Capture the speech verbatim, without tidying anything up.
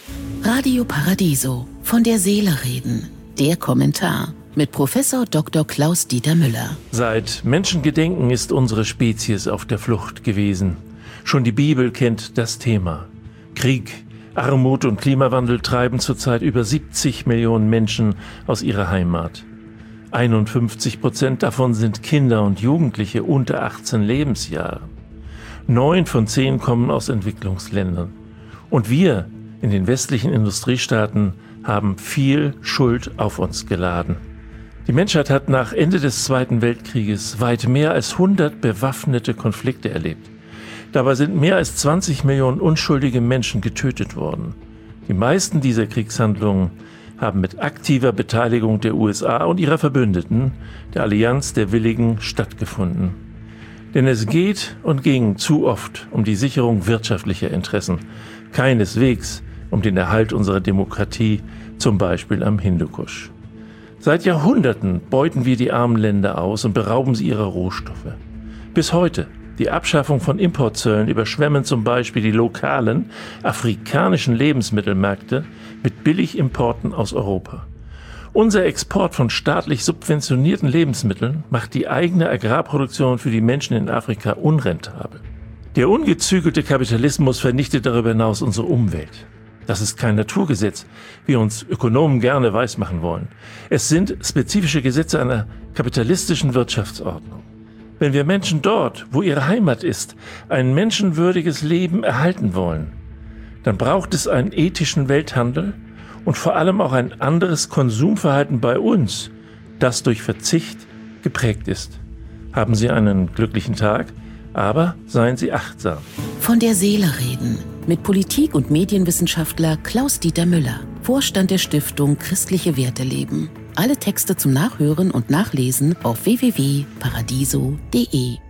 Radio Paradiso, von der Seele reden. Der Kommentar mit Professor Doktor Klaus-Dieter Müller. Seit Menschengedenken ist unsere Spezies auf der Flucht gewesen. Schon die Bibel kennt das Thema. Krieg, Armut und Klimawandel treiben zurzeit über siebzig Millionen Menschen aus ihrer Heimat. einundfünfzig Prozent davon sind Kinder und Jugendliche unter achtzehn Lebensjahren. Neun von zehn kommen aus Entwicklungsländern. Und wir in den westlichen Industriestaaten haben viel Schuld auf uns geladen. Die Menschheit hat nach Ende des Zweiten Weltkrieges weit mehr als hundert bewaffnete Konflikte erlebt. Dabei sind mehr als zwanzig Millionen unschuldige Menschen getötet worden. Die meisten dieser Kriegshandlungen haben mit aktiver Beteiligung der U S A und ihrer Verbündeten, der Allianz der Willigen, stattgefunden. Denn es geht und ging zu oft um die Sicherung wirtschaftlicher Interessen, keineswegs um den Erhalt unserer Demokratie, zum Beispiel am Hindukusch. Seit Jahrhunderten beuten wir die armen Länder aus und berauben sie ihrer Rohstoffe. Bis heute, die Abschaffung von Importzöllen, überschwemmen zum Beispiel die lokalen afrikanischen Lebensmittelmärkte mit Billigimporten aus Europa. Unser Export von staatlich subventionierten Lebensmitteln macht die eigene Agrarproduktion für die Menschen in Afrika unrentabel. Der ungezügelte Kapitalismus vernichtet darüber hinaus unsere Umwelt. Das ist kein Naturgesetz, wie uns Ökonomen gerne weismachen wollen. Es sind spezifische Gesetze einer kapitalistischen Wirtschaftsordnung. Wenn wir Menschen dort, wo ihre Heimat ist, ein menschenwürdiges Leben erhalten wollen, dann braucht es einen ethischen Welthandel und vor allem auch ein anderes Konsumverhalten bei uns, das durch Verzicht geprägt ist. Haben Sie einen glücklichen Tag, aber seien Sie achtsam. Von der Seele reden mit Politik- und Medienwissenschaftler Klaus-Dieter Müller, Vorstand der Stiftung Christliche Werte leben. Alle Texte zum Nachhören und Nachlesen auf w w w punkt paradiso punkt de.